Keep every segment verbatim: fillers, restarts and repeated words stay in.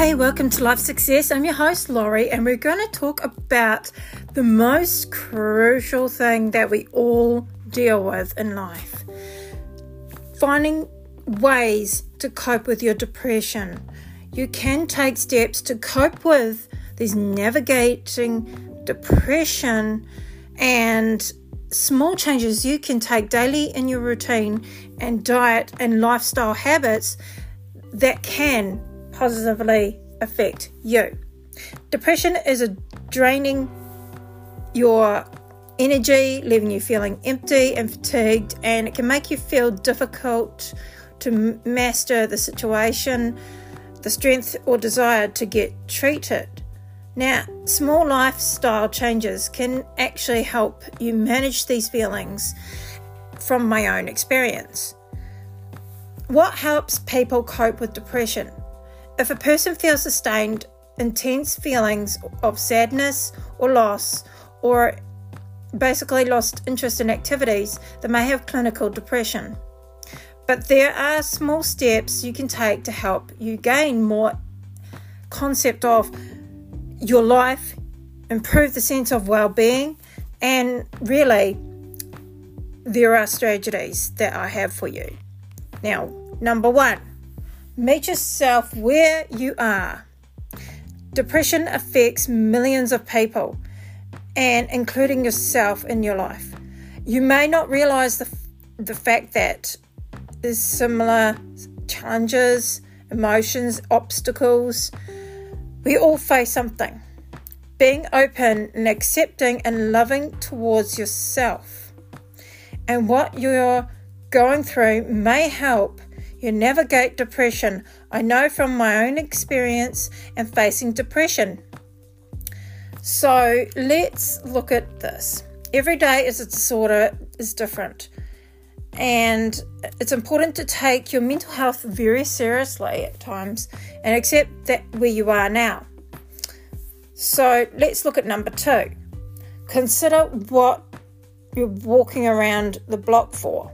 Hey, welcome to Life Success. I'm your host, Laurie, and we're going to talk about the most crucial thing that we all deal with in life. Finding ways to cope with your depression. You can take steps to cope with these navigating depression and small changes you can take daily in your routine and diet and lifestyle habits that can positively affect you. Depression is a draining your energy, leaving you feeling empty and fatigued, and it can make you feel difficult to master the situation, the strength or desire to get treated. Now, small lifestyle changes can actually help you manage these feelings from my own experience. What helps people cope with depression? If a person feels sustained, intense feelings of sadness or loss, or basically lost interest in activities, they may have clinical depression. But there are small steps you can take to help you gain more concept of your life, improve the sense of well-being, and really, there are strategies that I have for you. Now, number one, meet yourself where you are. Depression affects millions of people, and including yourself in your life. You may not realize the, the fact that there's similar challenges, emotions, obstacles. We all face something. Being open and accepting and loving towards yourself and what you're going through may help you navigate depression. I know from my own experience and facing depression. So let's look at this. Every day is a disorder is different. And it's important to take your mental health very seriously at times and accept that where you are now. So let's look at number two. Consider what you're walking around the block for.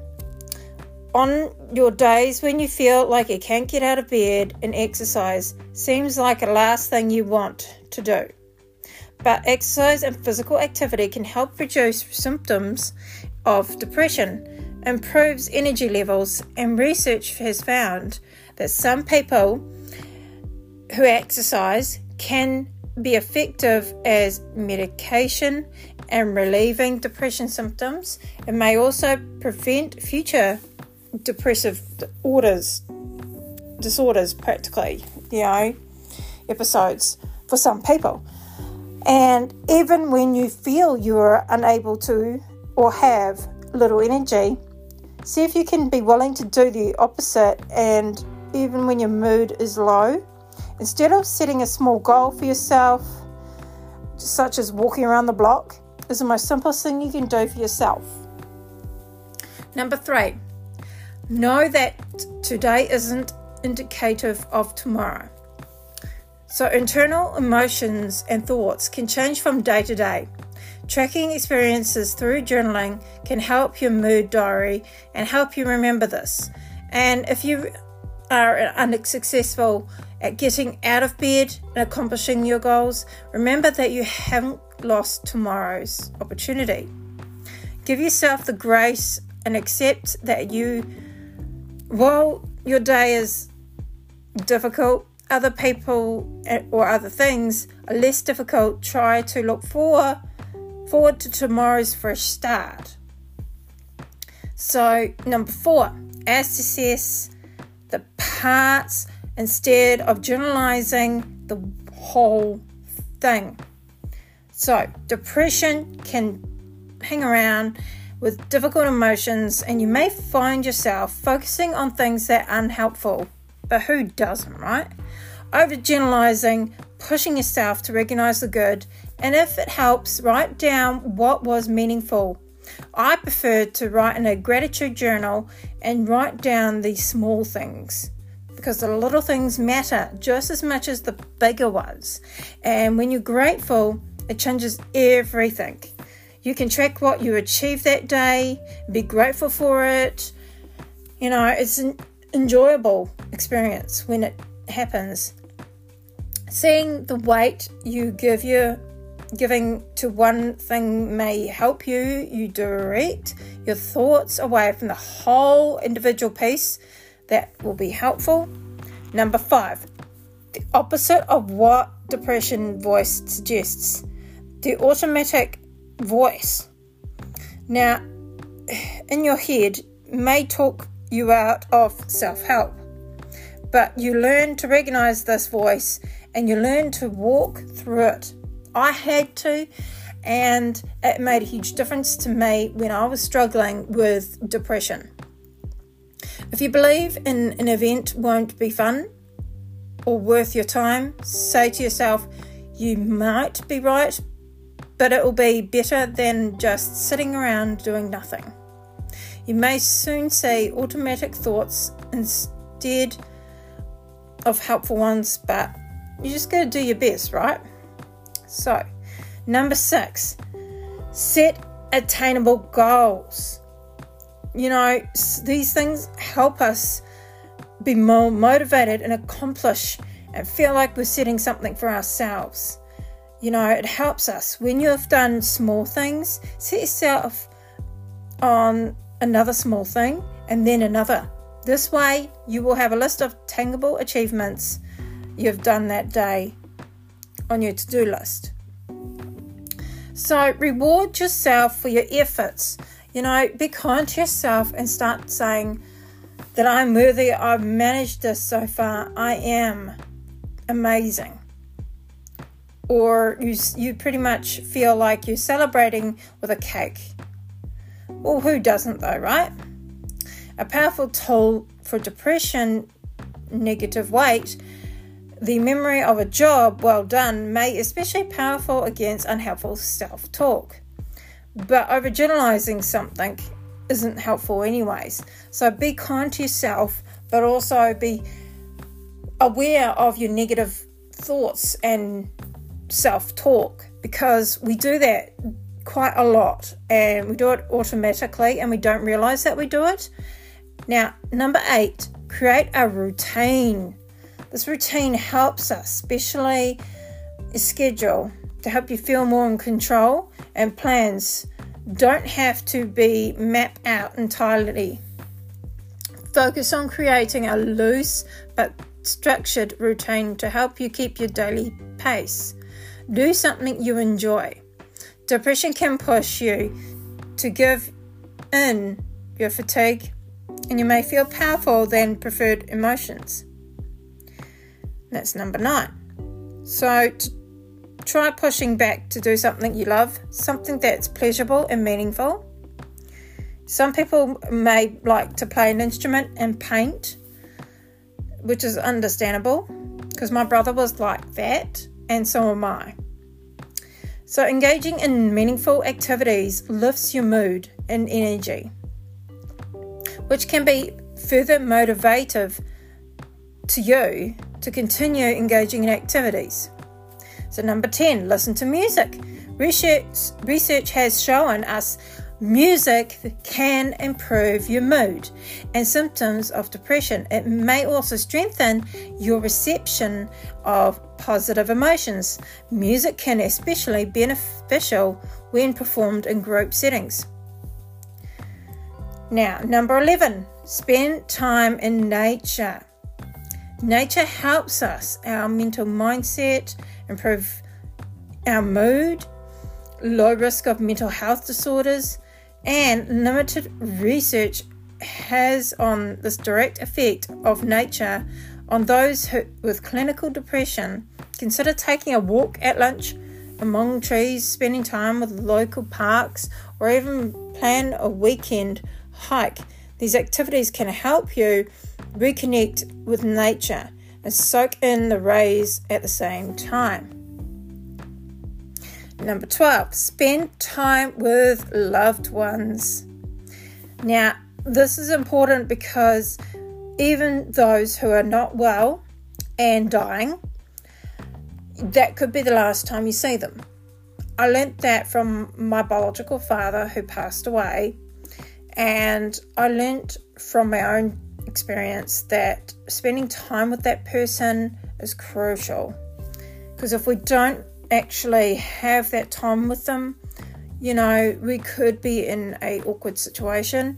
On your days when you feel like you can't get out of bed and exercise seems like the last thing you want to do. But exercise and physical activity can help reduce symptoms of depression, improves energy levels, and research has found that some people who exercise can be effective as medication and relieving depression symptoms. It may also prevent future depressive disorders, disorders practically, you know, episodes for some people. And even when you feel you're unable to or have little energy, see if you can be willing to do the opposite. And even when your mood is low, instead of setting a small goal for yourself, such as walking around the block, is the most simplest thing you can do for yourself. Number three, know that today isn't indicative of tomorrow. So internal emotions and thoughts can change from day to day. Tracking experiences through journaling can help your mood diary and help you remember this. And if you are unsuccessful at getting out of bed and accomplishing your goals, remember that you haven't lost tomorrow's opportunity. Give yourself the grace and accept that you, while your day is difficult, other people or other things are less difficult. Try to look forward, forward to tomorrow's fresh start. So, number four, assess the parts instead of generalizing the whole thing. So, depression can hang around with difficult emotions, and you may find yourself focusing on things that are unhelpful. But who doesn't, right? Overgeneralizing, pushing yourself to recognize the good, and if it helps, write down what was meaningful. I prefer to write in a gratitude journal and write down the small things, because the little things matter just as much as the bigger ones. And when you're grateful, it changes everything. You can track what you achieved that day, be grateful for it. You know, it's an enjoyable experience when it happens. Seeing the weight you give you giving to one thing may help you. You direct your thoughts away from the whole individual piece. That will be helpful. Number five, the opposite of what depression voice suggests. The automatic voice. Now, in your head, may talk you out of self-help, but you learn to recognize this voice and you learn to walk through it. I had to, and it made a huge difference to me when I was struggling with depression. If you believe in an event won't be fun or worth your time, say to yourself, you might be right, but it will be better than just sitting around doing nothing. You may soon see automatic thoughts instead of helpful ones, but you just got to do your best, right? So, number six, set attainable goals. You know, these things help us be more motivated and accomplish and feel like we're setting something for ourselves. You know, it helps us. When you have done small things, set yourself on another small thing and then another. This way, you will have a list of tangible achievements you've done that day on your to-do list. So reward yourself for your efforts. You know, be kind to yourself and start saying that I'm worthy, I've managed this so far, I am amazing. Or you, you pretty much feel like you're celebrating with a cake. Well, who doesn't though, right? A powerful tool for depression, negative weight, the memory of a job well done may especially powerful against unhelpful self-talk. But overgeneralizing something isn't helpful anyways. So be kind to yourself, but also be aware of your negative thoughts and self-talk, because we do that quite a lot and we do it automatically and we don't realize that we do it. Now, number eight, create a routine. This routine helps us, especially a schedule, to help you feel more in control, and plans don't have to be mapped out entirely. Focus on creating a loose but structured routine to help you keep your daily pace. Do something you enjoy. Depression can push you to give in your fatigue, and you may feel powerful than preferred emotions. That's number nine. So to try pushing back to do something you love, something that's pleasurable and meaningful. Some people may like to play an instrument and paint, which is understandable because my brother was like that, and so am I. So engaging in meaningful activities lifts your mood and energy, which can be further motivative to you to continue engaging in activities. So number ten, listen to music. Research, research has shown us music can improve your mood and symptoms of depression. It may also strengthen your reception of positive emotions. Music can especially be beneficial when performed in group settings. Now, number eleven, spend time in nature. Nature helps us, our mental mindset, improve our mood, low risk of mental health disorders, and limited research has on this direct effect of nature on those who, with clinical depression. Consider taking a walk at lunch among trees, spending time with local parks, or even plan a weekend hike. These activities can help you reconnect with nature and soak in the rays at the same time. Number twelve, spend time with loved ones. Now, this is important because even those who are not well and dying, that could be the last time you see them. I learnt that from my biological father who passed away, and I learnt from my own experience that spending time with that person is crucial. Because if we don't actually have that time with them, you know, we could be in a awkward situation.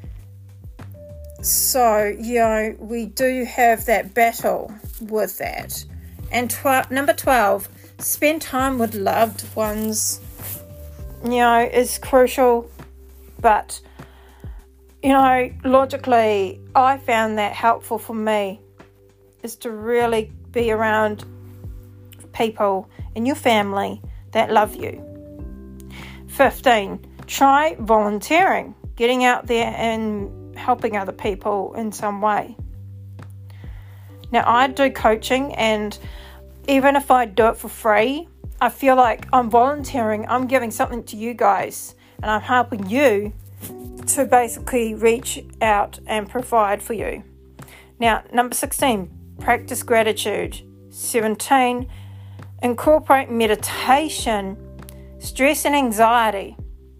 So, you know, we do have that battle with that. And tw- number twelve, spend time with loved ones. You know, is crucial, but, you know, logically, I found that helpful for me, is to really be around people in your family that love you. fifteen, try volunteering, getting out there and helping other people in some way. Now, I do coaching, and even if I do it for free, I feel like I'm volunteering, I'm giving something to you guys, and I'm helping you to basically reach out and provide for you. Now, number sixteen, practice gratitude. seventeen, incorporate meditation. Stress and anxiety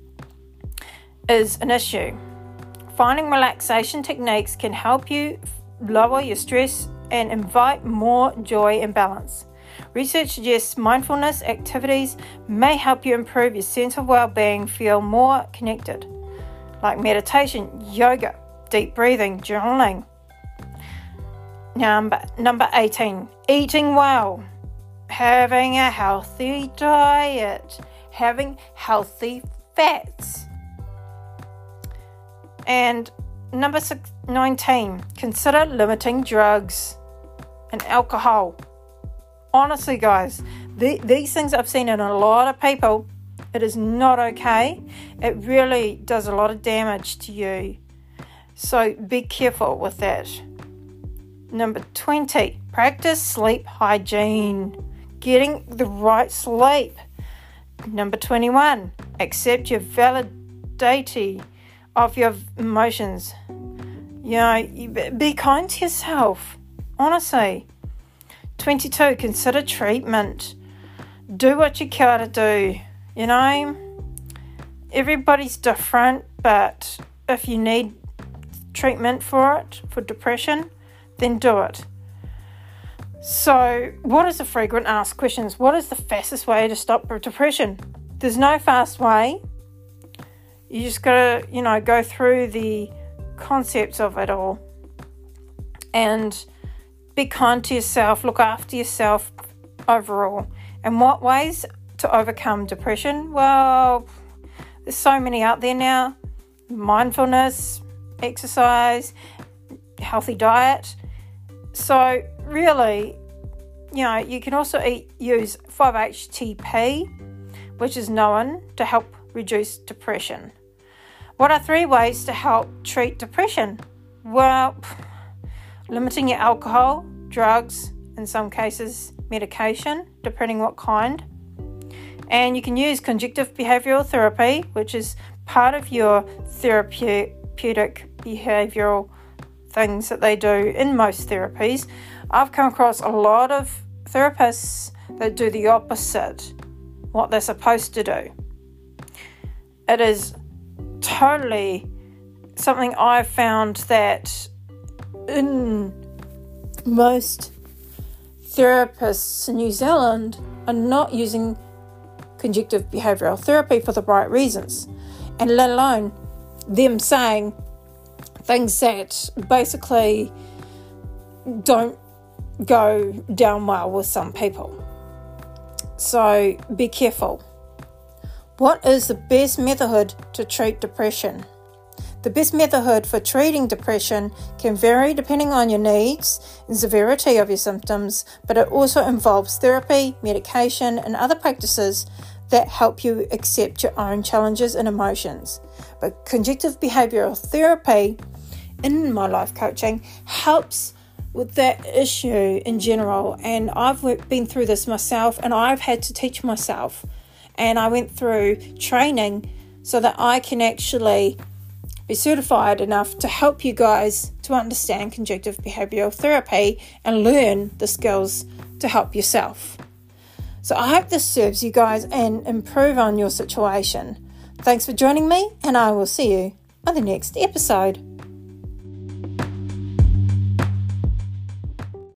is an issue. Finding relaxation techniques can help you lower your stress and invite more joy and balance. Research suggests mindfulness activities may help you improve your sense of well-being, feel more connected, like meditation, yoga, deep breathing, journaling. Number, number eighteen, eating well, having a healthy diet, having healthy fats. And number six, nineteen, consider limiting drugs and alcohol. Honestly, guys, the, these things I've seen in a lot of people, it is not okay. It really does a lot of damage to you. So be careful with that. Number twenty, practice sleep hygiene. Getting the right sleep. Number twenty-one, accept your validity of your emotions. You know, you be kind to yourself, honestly. twenty-two, consider treatment. Do what you gotta do. You know, everybody's different, but if you need treatment for it, for depression, then do it. So, what is the frequent asked questions? What is the fastest way to stop depression? There's no fast way. You just gotta, you know, go through the concepts of it all. And be kind to yourself, look after yourself overall. And what ways to overcome depression? Well, there's so many out there now. Mindfulness, exercise, healthy diet. So really, you know, you can also eat, use five H T P, which is known to help reduce depression. What are three ways to help treat depression? Well, limiting your alcohol, drugs, in some cases medication, depending what kind. And you can use conjunctive behavioural therapy, which is part of your therapeutic behavioural things that they do in most therapies. I've come across a lot of therapists that do the opposite, what they're supposed to do. It is totally something I've found that in most therapists in New Zealand are not using conjunctive behavioural therapy for the right reasons, and let alone them saying things that basically don't go down well with some people. So be careful. What is the best method to treat depression? The best method for treating depression can vary depending on your needs and severity of your symptoms, but it also involves therapy, medication, and other practices that help you accept your own challenges and emotions. But conjunctive behavioural therapy in my life coaching helps with that issue in general, and I've been through this myself, and I've had to teach myself, and I went through training so that I can actually be certified enough to help you guys to understand conjunctive behavioural therapy and learn the skills to help yourself. So I hope this serves you guys and improve on your situation. Thanks for joining me, and I will see you on the next episode.